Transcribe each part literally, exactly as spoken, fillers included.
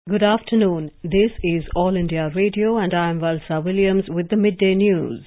Good afternoon. This is All India Radio and I am Valsa Williams with the midday news.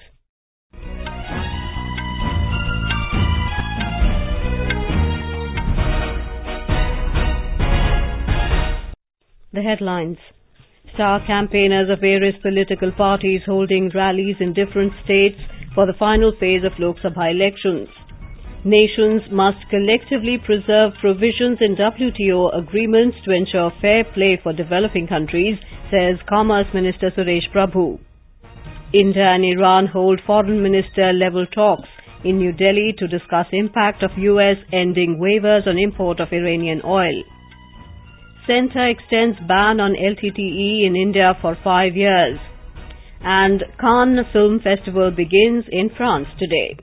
The headlines. Star campaigners of various political parties holding rallies in different states for the final phase of Lok Sabha elections. Nations must collectively preserve provisions in W T O agreements to ensure fair play for developing countries, says Commerce Minister Suresh Prabhu. India and Iran hold foreign minister-level talks in New Delhi to discuss impact of U S ending waivers on import of Iranian oil. Centre extends ban on L T T E in India for five years. And Cannes Film Festival begins in France today.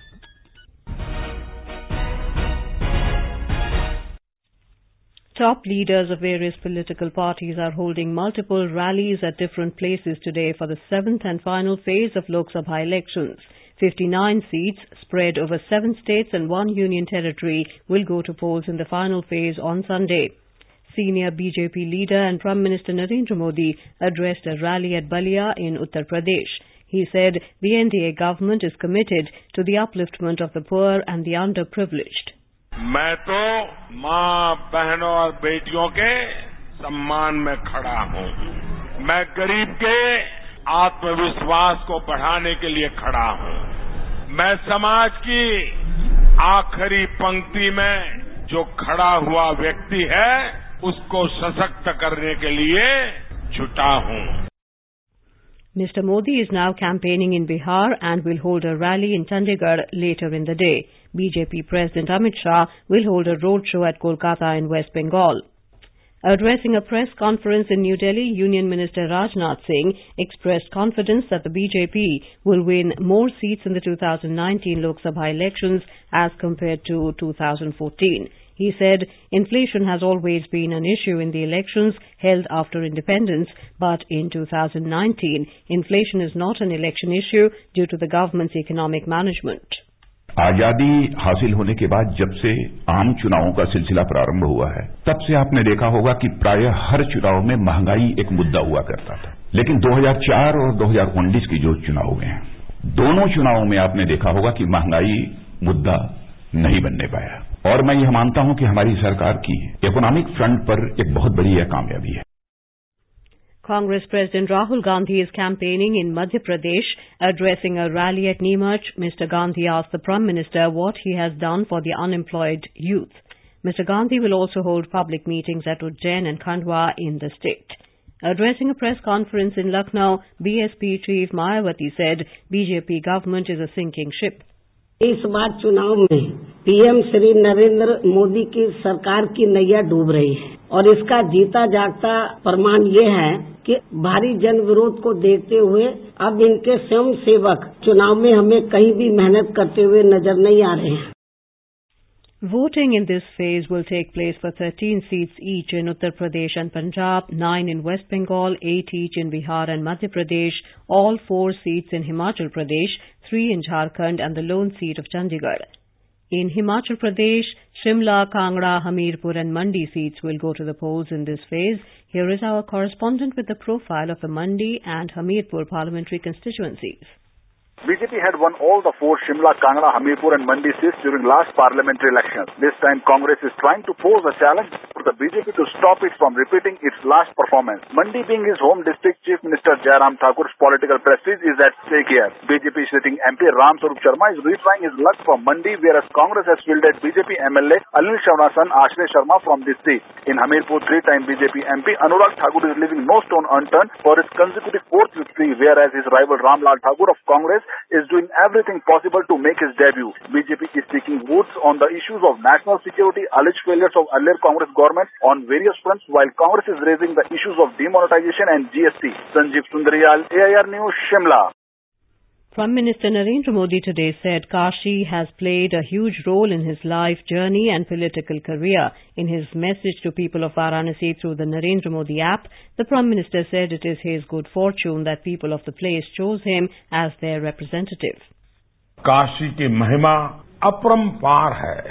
Top leaders of various political parties are holding multiple rallies at different places today for the seventh and final phase of Lok Sabha elections. fifty-nine seats spread over seven states and one union territory will go to polls in the final phase on Sunday. Senior B J P leader and Prime Minister Narendra Modi addressed a rally at Balia in Uttar Pradesh. He said the N D A government is committed to the upliftment of the poor and the underprivileged. मैं तो माँ, बहनों और बेटियों के सम्मान में खड़ा हूँ। मैं गरीब के आत्मविश्वास को बढ़ाने के लिए खड़ा हूँ। मैं समाज की आखिरी पंक्ति में जो खड़ा हुआ व्यक्ति है, उसको सशक्त करने के लिए जुटा हूँ। Mister Modi is now campaigning in Bihar and will hold a rally in Chandigarh later in the day. B J P President Amit Shah will hold a roadshow at Kolkata in West Bengal. Addressing a press conference in New Delhi, Union Minister Rajnath Singh expressed confidence that the B J P will win more seats in the two thousand nineteen Lok Sabha elections as compared to two thousand fourteen. He said inflation has always been an issue in the elections held after independence, but in two thousand nineteen, inflation is not an election issue due to the government's economic management. आजादी हासिल होने के बाद जब से आम चुनावों का सिलसिला प्रारंभ हुआ है, तब से आपने देखा होगा कि प्रायः हर चुनाव में महंगाई एक मुद्दा हुआ करता था। लेकिन दो हज़ार चार और दो हज़ार उन्नीस की जो चुनाव हुए हैं, दोनों चुनावों में आपने देखा होगा कि महंगाई मुद्दा नहीं बनने पाया। और मैं यह मानता हूं कि हमारी सरकार की इकोनॉमिक फ्रंट पर एक बहुत बड़ी यह कामयाबी है। Congress President Rahul Gandhi is campaigning in Madhya Pradesh. Addressing a rally at Neemuch, Mister Gandhi asked the Prime Minister what he has done for the unemployed youth. Mister Gandhi will also hold public meetings at Ujjain and Khandwa in the state. Addressing a press conference in Lucknow, B S P Chief Mayawati said B J P government is a sinking ship. इस बार चुनाव में PM Shri Narendra Modi की सरकार की नैया डूब रही है और इसका जीता जागता प्रमाण ये है कि भारी जन विरोध को देखते हुए अब इनके स्वयं सेवक चुनाव में हमें कहीं भी मेहनत करते हुए नजर नहीं आ रहे हैं। Voting in this phase will take place for thirteen seats each in Uttar Pradesh and Punjab, nine in West Bengal, eight each in Bihar and Madhya Pradesh, all four seats in Himachal Pradesh, three in Jharkhand and the lone seat of Chandigarh. In Himachal Pradesh, Shimla, Kangra, Hamirpur and Mandi seats will go to the polls in this phase. Here is our correspondent with the profile of the Mandi and Hamirpur parliamentary constituencies. B J P had won all the four Shimla, Kangra, Hamirpur and Mandi seats during last parliamentary elections. This time Congress is trying to pose a challenge for the B J P to stop it from repeating its last performance. Mandi being his home district, Chief Minister Jairam Thakur's political prestige is at stake here. B J P sitting M P Ram Swarup Sharma is retrying his luck for Mandi, whereas Congress has fielded B J P M L A Anil Sharma's son Ashray Sharma from this seat. In Hamirpur, three-time B J P M P Anurag Thakur is leaving no stone unturned for his consecutive fourth victory, whereas his rival Ramlal Thakur of Congress is doing everything possible to make his debut. B J P is seeking votes on the issues of national security, alleged failures of earlier Congress government on various fronts, while Congress is raising the issues of demonetization and G S T. Sanjeev Sundaryal, A I R News, Shimla. Prime Minister Narendra Modi today said Kashi has played a huge role in his life journey and political career. In his message to people of Varanasi through the Narendra Modi app, the Prime Minister said it is his good fortune that people of the place chose him as their representative. Kashi की महिमा अपरंपार है।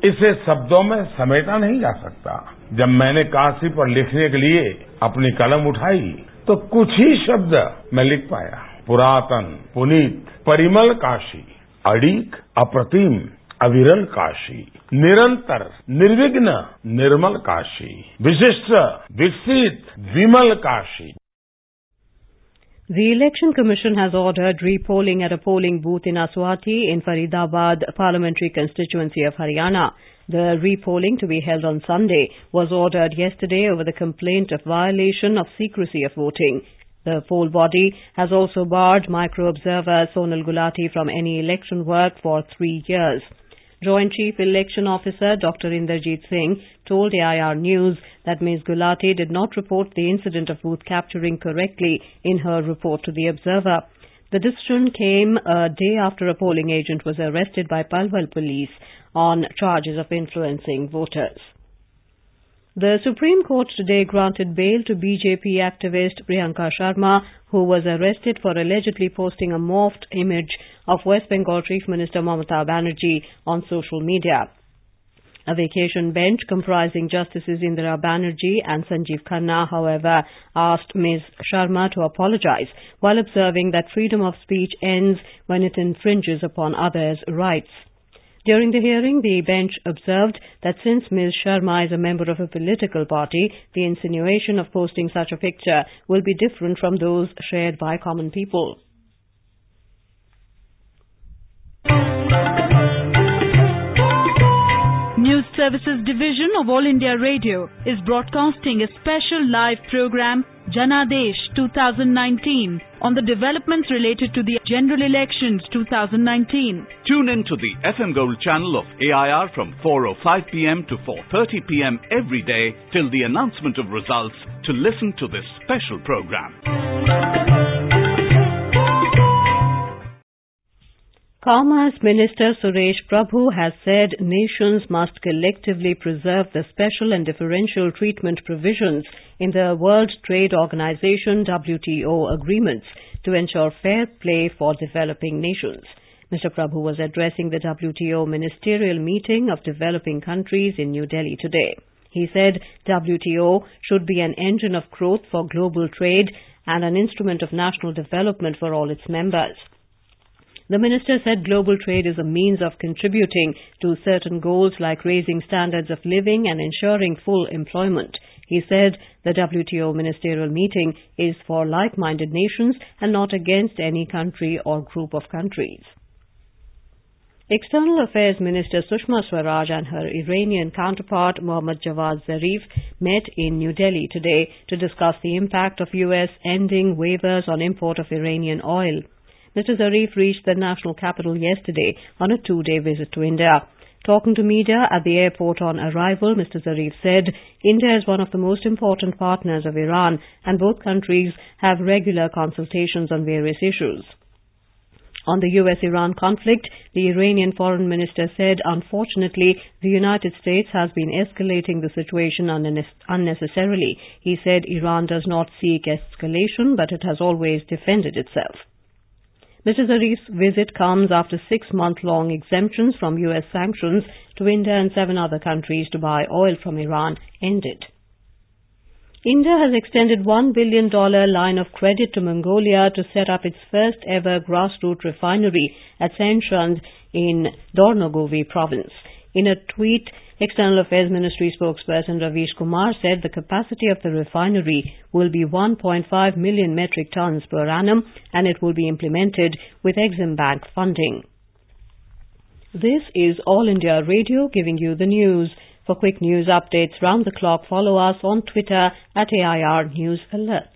इसे शब्दों में समेटा नहीं जा सकता। जब मैंने काशी पर लिखने के लिए अपनी कलम उठाई तो कुछ ही शब्द मैं लिख पाया। पुरातन, पुनीत, परिमल काशी, अड़ीक, अप्रतिम, अविरल काशी, निरंतर, निर्विघ्न, निर्मल काशी, विशिष्ट, विकसित, विमल Kashi. The Election Commission has ordered repolling at a polling booth in Aswati in Faridabad parliamentary constituency of Haryana. The repolling to be held on Sunday was ordered yesterday over the complaint of violation of secrecy of voting. The poll body has also barred micro-observer Sonal Gulati from any election work for three years. Joint Chief Election Officer Doctor Inderjeet Singh told A I R News that Miz Gulati did not report the incident of booth capturing correctly in her report to the Observer. The decision came a day after a polling agent was arrested by Palwal police on charges of influencing voters. The Supreme Court today granted bail to B J P activist Priyanka Sharma, who was arrested for allegedly posting a morphed image of West Bengal Chief Minister Mamata Banerjee on social media. A vacation bench comprising Justices Indira Banerjee and Sanjeev Khanna, however, asked Miz Sharma to apologize, while observing that freedom of speech ends when it infringes upon others' rights. During the hearing, the bench observed that since Miz Sharma is a member of a political party, the insinuation of posting such a picture will be different from those shared by common people. News Services Division of All India Radio is broadcasting a special live program, Janadesh twenty nineteen, on the developments related to the general elections twenty nineteen. Tune in to the F M Gold channel of A I R from four oh five p m to four thirty p m every day till the announcement of results to listen to this special program. Commerce Minister Suresh Prabhu has said nations must collectively preserve the special and differential treatment provisions in the World Trade Organization W T O agreements to ensure fair play for developing nations. Mister Prabhu was addressing the W T O ministerial meeting of developing countries in New Delhi today. He said W T O should be an engine of growth for global trade and an instrument of national development for all its members. The minister said global trade is a means of contributing to certain goals like raising standards of living and ensuring full employment. He said the W T O ministerial meeting is for like-minded nations and not against any country or group of countries. External Affairs Minister Sushma Swaraj and her Iranian counterpart Mohammad Javad Zarif met in New Delhi today to discuss the impact of U S ending waivers on import of Iranian oil. Mister Zarif reached the national capital yesterday on a two-day visit to India. Talking to media at the airport on arrival, Mister Zarif said India is one of the most important partners of Iran and both countries have regular consultations on various issues. On the U S Iran conflict, the Iranian foreign minister said, unfortunately, the United States has been escalating the situation unnecessarily. He said Iran does not seek escalation, but it has always defended itself. Mister Zarif's visit comes after six-month-long exemptions from U S sanctions to India and seven other countries to buy oil from Iran ended. India has extended one billion dollars line of credit to Mongolia to set up its first-ever grassroots refinery at Sainchand in Dornogovi province. In a tweet, External Affairs Ministry spokesperson Ravish Kumar said the capacity of the refinery will be one point five million metric tons per annum and it will be implemented with Exim Bank funding. This is All India Radio giving you the news. For quick news updates round the clock, follow us on Twitter at A I R News Alerts.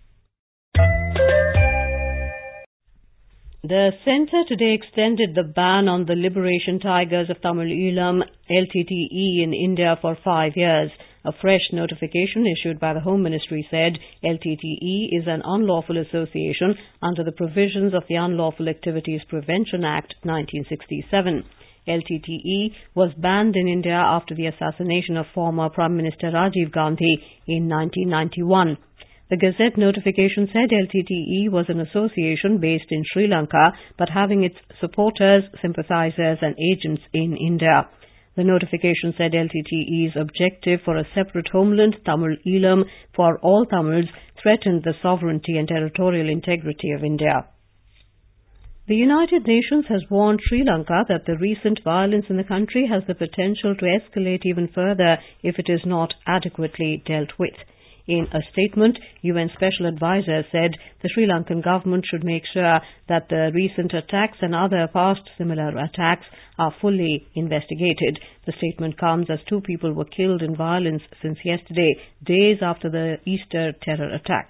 The Centre today extended the ban on the Liberation Tigers of Tamil Eelam L T T E in India for five years. A fresh notification issued by the Home Ministry said L T T E is an unlawful association under the provisions of the Unlawful Activities Prevention Act nineteen sixty-seven. L T T E was banned in India after the assassination of former Prime Minister Rajiv Gandhi in nineteen ninety-one. The Gazette notification said L T T E was an association based in Sri Lanka but having its supporters, sympathizers and agents in India. The notification said L T T E's objective for a separate homeland, Tamil Eelam, for all Tamils threatened the sovereignty and territorial integrity of India. The United Nations has warned Sri Lanka that the recent violence in the country has the potential to escalate even further if it is not adequately dealt with. In a statement, U N Special Advisor said the Sri Lankan government should make sure that the recent attacks and other past similar attacks are fully investigated. The statement comes as two people were killed in violence since yesterday, days after the Easter terror attacks.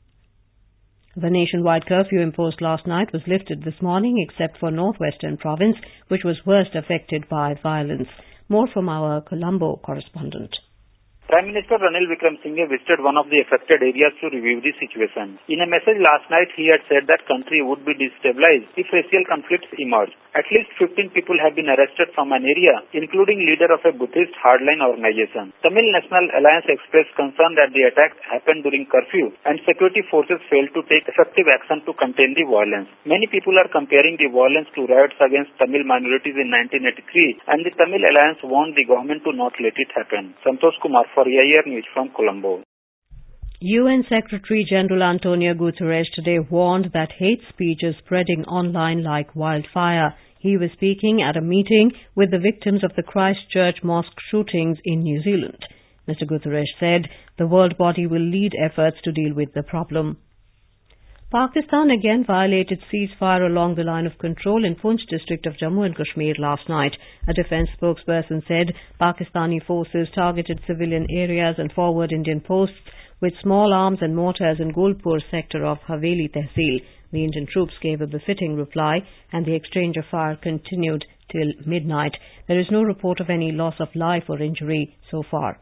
The nationwide curfew imposed last night was lifted this morning except for Northwestern Province, which was worst affected by violence. More from our Colombo correspondent. Prime Minister Ranil Wickremesinghe visited one of the affected areas to review the situation. In a message last night, he had said that country would be destabilized if racial conflicts emerge. At least fifteen people have been arrested from an area, including leader of a Buddhist hardline organization. Tamil National Alliance expressed concern that the attack happened during curfew and security forces failed to take effective action to contain the violence. Many people are comparing the violence to riots against Tamil minorities in nineteen eighty-three, and the Tamil Alliance warned the government to not let it happen. Santosh Kumar for A I R News from Colombo. U N Secretary-General Antonio Guterres today warned that hate speech is spreading online like wildfire. He was speaking at a meeting with the victims of the Christchurch mosque shootings in New Zealand. Mister Guterres said the world body will lead efforts to deal with the problem. Pakistan again violated ceasefire along the line of control in Poonch district of Jammu and Kashmir last night. A defence spokesperson said Pakistani forces targeted civilian areas and forward Indian posts with small arms and mortars in Gulpur sector of Haveli Tehsil. The Indian troops gave a befitting reply and the exchange of fire continued till midnight. There is no report of any loss of life or injury so far.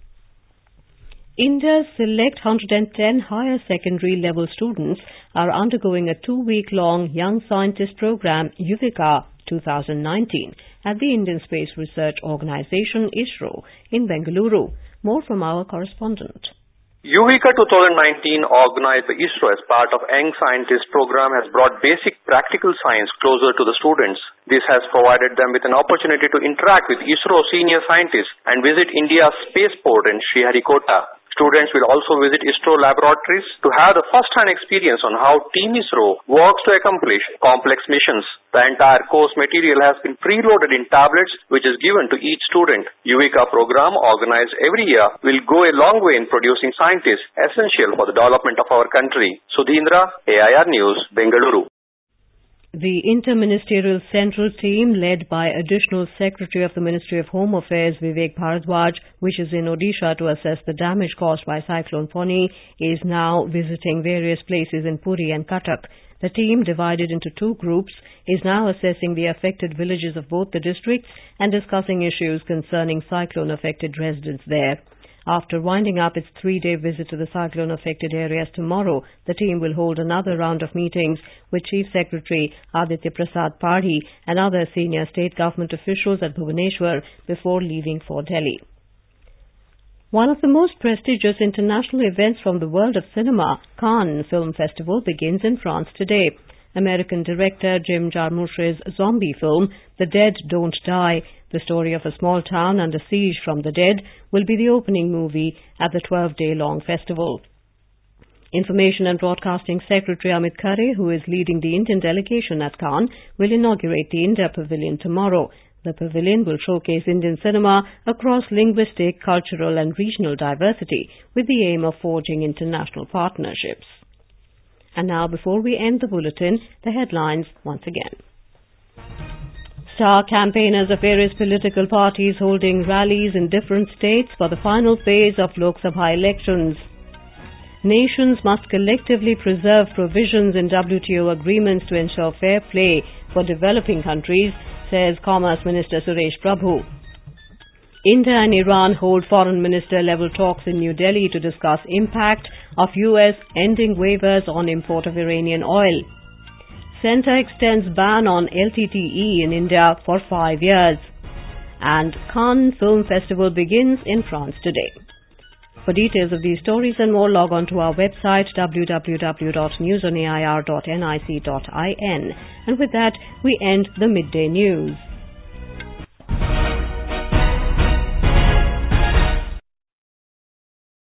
India's select one hundred ten higher secondary level students are undergoing a two-week-long Young Scientist Program Yuvika twenty nineteen at the Indian Space Research Organisation ISRO in Bengaluru. More from our correspondent. Yuvika twenty nineteen, organized by ISRO as part of Young Scientist Program, has brought basic practical science closer to the students. This has provided them with an opportunity to interact with ISRO senior scientists and visit India's spaceport in Sriharikota. Students will also visit ISRO laboratories to have the first-hand experience on how Team ISRO works to accomplish complex missions. The entire course material has been preloaded in tablets, which is given to each student. Yuvika program, organized every year, will go a long way in producing scientists essential for the development of our country. Sudhindra, A I R News, Bengaluru. The Interministerial Central Team, led by Additional Secretary of the Ministry of Home Affairs Vivek Bharadwaj, which is in Odisha to assess the damage caused by Cyclone Fani, is now visiting various places in Puri and Cuttack. The team, divided into two groups, is now assessing the affected villages of both the districts and discussing issues concerning cyclone-affected residents there. After winding up its three-day visit to the cyclone-affected areas tomorrow, the team will hold another round of meetings with Chief Secretary Aditya Prasad Padhi and other senior state government officials at Bhubaneswar before leaving for Delhi. One of the most prestigious international events from the world of cinema, Cannes Film Festival, begins in France today. American director Jim Jarmusch's zombie film, The Dead Don't Die, the story of a small town under siege from the dead, will be the opening movie at the twelve-day-long festival. Information and Broadcasting Secretary Amit Khare, who is leading the Indian delegation at Cannes, will inaugurate the India Pavilion tomorrow. The pavilion will showcase Indian cinema across linguistic, cultural and regional diversity with the aim of forging international partnerships. And now, before we end the bulletin, the headlines once again. Star campaigners of various political parties holding rallies in different states for the final phase of Lok Sabha elections. Nations must collectively preserve provisions in W T O agreements to ensure fair play for developing countries, says Commerce Minister Suresh Prabhu. India and Iran hold foreign minister level talks in New Delhi to discuss impact of U S ending waivers on import of Iranian oil. Centre extends ban on L T T E in India for five years. And Cannes Film Festival begins in France today. For details of these stories and more, log on to our website w w w dot news on a i r dot n i c dot i n. And with that, we end the midday news.